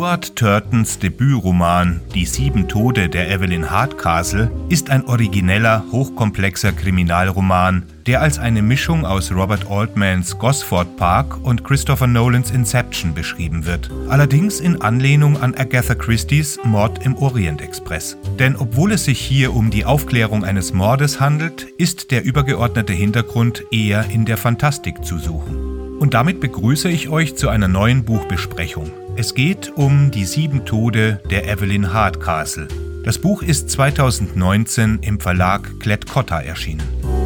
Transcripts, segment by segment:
Stuart Turtons Debütroman Die 7 Tode der Evelyn Hardcastle ist ein origineller, hochkomplexer Kriminalroman, der als eine Mischung aus Robert Altmans Gosford Park und Christopher Nolans Inception beschrieben wird. Allerdings in Anlehnung an Agatha Christie's Mord im Orient Express. Denn obwohl es sich hier um die Aufklärung eines Mordes handelt, ist der übergeordnete Hintergrund eher in der Fantastik zu suchen. Und damit begrüße ich euch zu einer neuen Buchbesprechung. Es geht um Die 7 Tode der Evelyn Hardcastle. Das Buch ist 2019 im Verlag Klett-Cotta erschienen.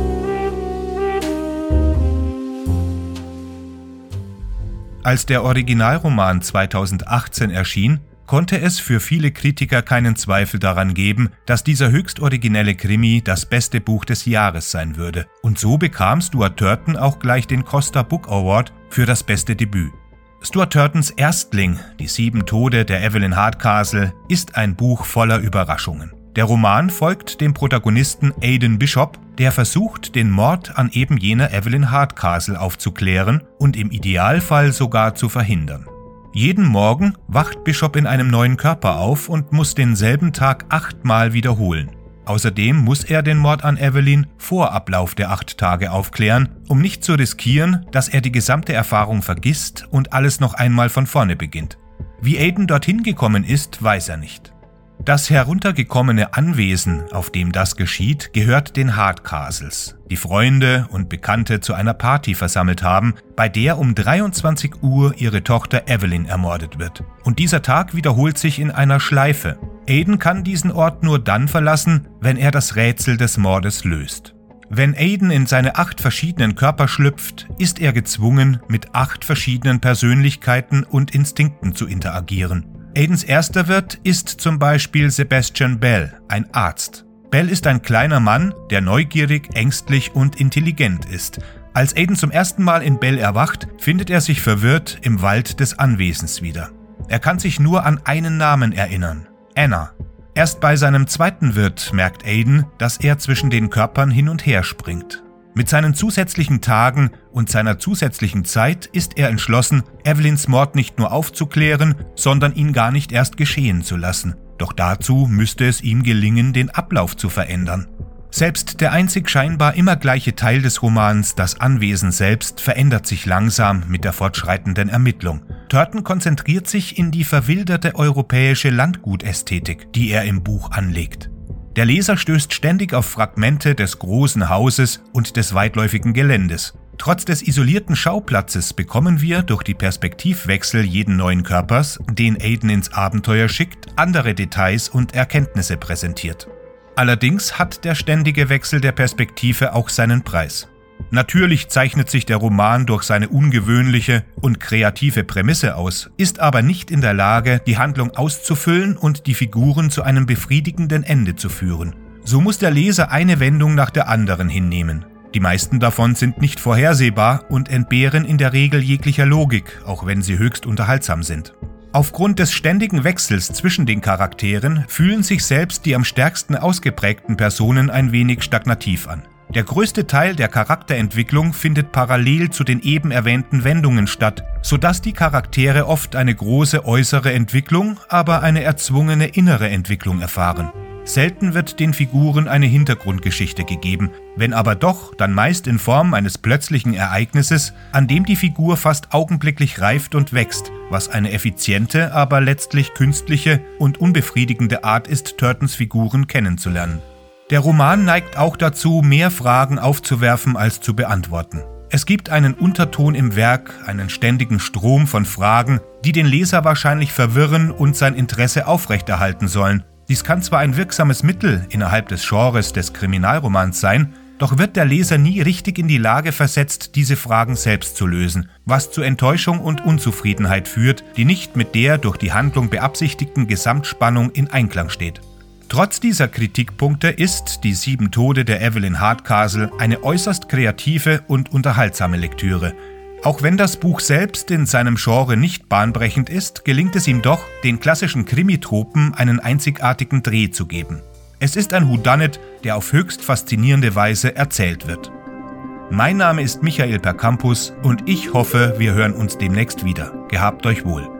Als der Originalroman 2018 erschien, konnte es für viele Kritiker keinen Zweifel daran geben, dass dieser höchst originelle Krimi das beste Buch des Jahres sein würde. Und so bekam Stuart Turton auch gleich den Costa Book Award für das beste Debüt. Stuart Turtons Erstling, Die 7 Tode der Evelyn Hardcastle, ist ein Buch voller Überraschungen. Der Roman folgt dem Protagonisten Aidan Bishop, der versucht, den Mord an eben jener Evelyn Hardcastle aufzuklären und im Idealfall sogar zu verhindern. Jeden Morgen wacht Bishop in einem neuen Körper auf und muss denselben Tag 8-mal wiederholen. Außerdem muss er den Mord an Evelyn vor Ablauf der 8 Tage aufklären, um nicht zu riskieren, dass er die gesamte Erfahrung vergisst und alles noch einmal von vorne beginnt. Wie Aidan dorthin gekommen ist, weiß er nicht. Das heruntergekommene Anwesen, auf dem das geschieht, gehört den Hardcastles, die Freunde und Bekannte zu einer Party versammelt haben, bei der um 23 Uhr ihre Tochter Evelyn ermordet wird. Und dieser Tag wiederholt sich in einer Schleife. Aidan kann diesen Ort nur dann verlassen, wenn er das Rätsel des Mordes löst. Wenn Aidan in seine 8 verschiedenen Körper schlüpft, ist er gezwungen, mit 8 verschiedenen Persönlichkeiten und Instinkten zu interagieren. Aidans erster Wirt ist zum Beispiel Sebastian Bell, ein Arzt. Bell ist ein kleiner Mann, der neugierig, ängstlich und intelligent ist. Als Aidan zum ersten Mal in Bell erwacht, findet er sich verwirrt im Wald des Anwesens wieder. Er kann sich nur an einen Namen erinnern: Anna. Erst bei seinem zweiten Wirt merkt Aidan, dass er zwischen den Körpern hin und her springt. Mit seinen zusätzlichen Tagen und seiner zusätzlichen Zeit ist er entschlossen, Evelyns Mord nicht nur aufzuklären, sondern ihn gar nicht erst geschehen zu lassen. Doch dazu müsste es ihm gelingen, den Ablauf zu verändern. Selbst der einzig scheinbar immer gleiche Teil des Romans, das Anwesen selbst, verändert sich langsam mit der fortschreitenden Ermittlung. Turton konzentriert sich in die verwilderte europäische Landgutästhetik, die er im Buch anlegt. Der Leser stößt ständig auf Fragmente des großen Hauses und des weitläufigen Geländes. Trotz des isolierten Schauplatzes bekommen wir durch die Perspektivwechsel jeden neuen Körpers, den Aidan ins Abenteuer schickt, andere Details und Erkenntnisse präsentiert. Allerdings hat der ständige Wechsel der Perspektive auch seinen Preis. Natürlich zeichnet sich der Roman durch seine ungewöhnliche und kreative Prämisse aus, ist aber nicht in der Lage, die Handlung auszufüllen und die Figuren zu einem befriedigenden Ende zu führen. So muss der Leser eine Wendung nach der anderen hinnehmen. Die meisten davon sind nicht vorhersehbar und entbehren in der Regel jeglicher Logik, auch wenn sie höchst unterhaltsam sind. Aufgrund des ständigen Wechsels zwischen den Charakteren fühlen sich selbst die am stärksten ausgeprägten Personen ein wenig stagnativ an. Der größte Teil der Charakterentwicklung findet parallel zu den eben erwähnten Wendungen statt, sodass die Charaktere oft eine große äußere Entwicklung, aber eine erzwungene innere Entwicklung erfahren. Selten wird den Figuren eine Hintergrundgeschichte gegeben, wenn aber doch, dann meist in Form eines plötzlichen Ereignisses, an dem die Figur fast augenblicklich reift und wächst, was eine effiziente, aber letztlich künstliche und unbefriedigende Art ist, Turtons Figuren kennenzulernen. Der Roman neigt auch dazu, mehr Fragen aufzuwerfen als zu beantworten. Es gibt einen Unterton im Werk, einen ständigen Strom von Fragen, die den Leser wahrscheinlich verwirren und sein Interesse aufrechterhalten sollen. Dies kann zwar ein wirksames Mittel innerhalb des Genres des Kriminalromans sein, doch wird der Leser nie richtig in die Lage versetzt, diese Fragen selbst zu lösen, was zu Enttäuschung und Unzufriedenheit führt, die nicht mit der durch die Handlung beabsichtigten Gesamtspannung in Einklang steht. Trotz dieser Kritikpunkte ist Die 7 Tode der Evelyn Hardcastle eine äußerst kreative und unterhaltsame Lektüre. Auch wenn das Buch selbst in seinem Genre nicht bahnbrechend ist, gelingt es ihm doch, den klassischen Krimitropen einen einzigartigen Dreh zu geben. Es ist ein Whodunit, der auf höchst faszinierende Weise erzählt wird. Mein Name ist Michael Percampus und ich hoffe, wir hören uns demnächst wieder. Gehabt euch wohl.